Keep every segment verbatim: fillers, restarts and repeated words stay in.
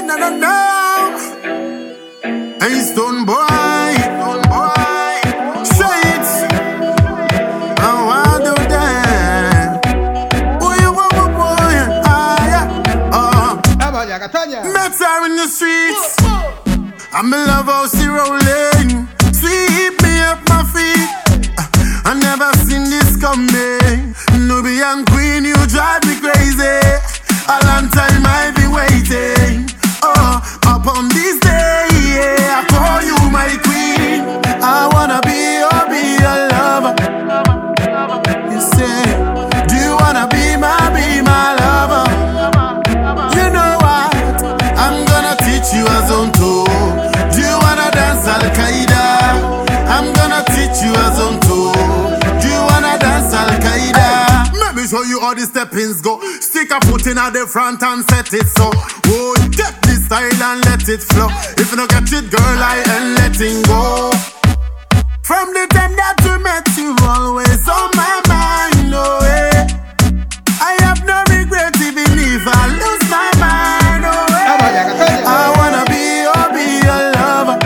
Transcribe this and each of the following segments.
no, no, no. Hey, Stone Boy, Stone Boy, say it. I want to dance. Oh, you want my boy? Ah, yeah. Oh, met her in the streets. I'm in love how she rolling. Sweep me up my feet. I never seen this coming. Nubian queen, you drive me crazy. A long time I've been waiting. Oh, up on this day, yeah, I call you my queen. I wanna be your, be your lover. You say, do you wanna be my, be my lover? You know what? I'm gonna teach you a zone two. Do you wanna dance Al-Qaeda? I'm gonna teach you a zone two. Do you wanna dance Al-Qaeda? Let me show you how the steppings go. Stick a foot in at the front and set it so. Oh, get this style and let it flow. If you don't get it, girl, I ain't letting go. From the time that we met, you always on my mind, oh yeah. I have no regret even if I lose my mind, oh yeah. I wanna be your, be your lover.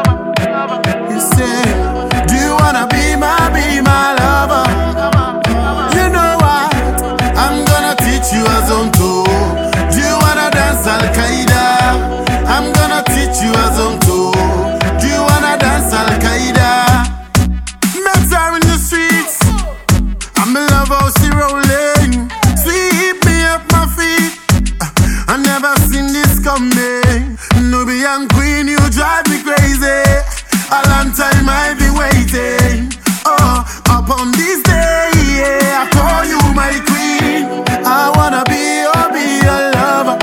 You say, do you wanna be my, be my lover? You know what? I'm gonna teach you a zone two. Do you wanna dance Al-Qaeda? I'm gonna teach you a zone two. Do you wanna dance Al-Qaeda? Met her in the streets. I'm in love how she rolling. Sweep me up my feet. I never seen this coming. Nubian queen, you drive me crazy. A long time I've been waiting. Oh, up on this day, yeah, I call you my queen. I wanna be your, be your lover.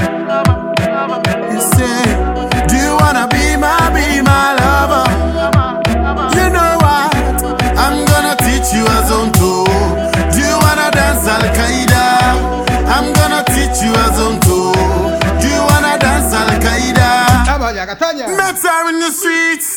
You say, do you wanna be my, be my lover? You know what? I'm gonna teach you a zone two. Do you wanna dance Al-Qaeda? I'm gonna teach you a zone two. Do you wanna dance Al-Qaeda? Met her in the streets.